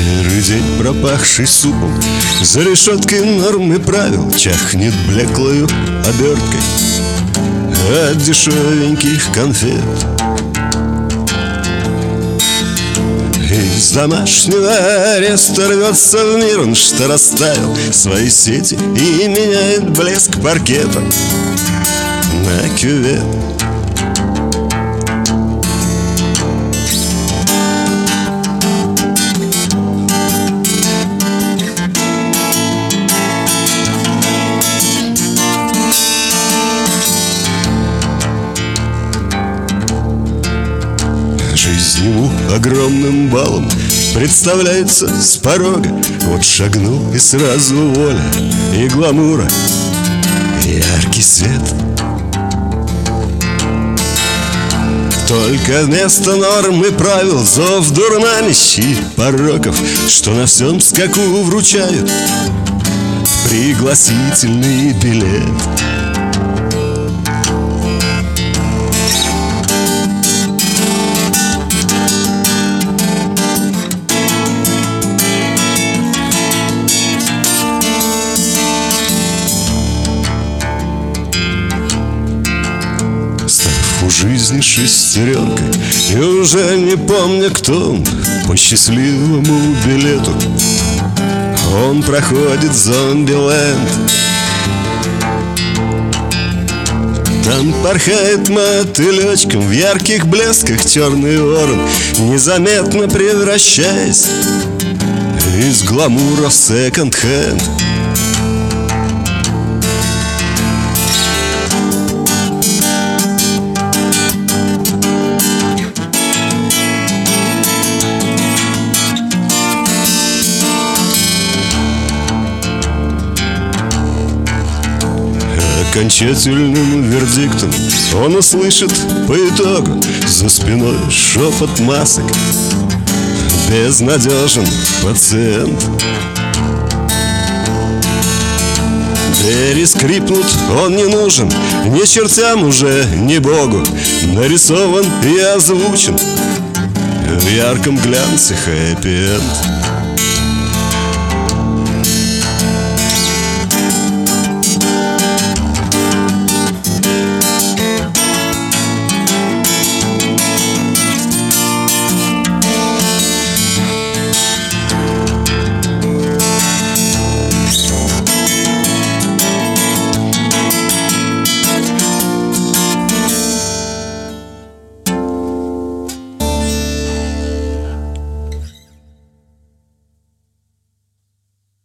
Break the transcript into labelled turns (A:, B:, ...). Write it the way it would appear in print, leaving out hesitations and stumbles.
A: Серый день, пропахший супом, за решеткой норм и правил чахнет блеклою оберткой от дешевеньких конфет. Из домашнего ареста рвется в мир он, что расставил свои сети и меняет блеск паркета на кювет. Жизнь ему огромным балом представляется с порога. Вот шагнул и сразу воля и гламура, и яркий свет. Только вместо норм и правил зов дурманящих пороков, что на всем скаку вручают пригласительный билет. У жизни шестеренкой, и уже не помня, кто он, по счастливому билету он проходит зомби-ленд. Там порхает мотылечком в ярких блесках черный ворон, незаметно превращаясь из гламура в секонд-хенд. Окончательным вердиктом он услышит по итогу за спиной шепот масок: безнадежен пациент. Двери скрипнут, он не нужен ни чертям уже, ни богу. Нарисован и озвучен в ярком глянце хэппи-энд.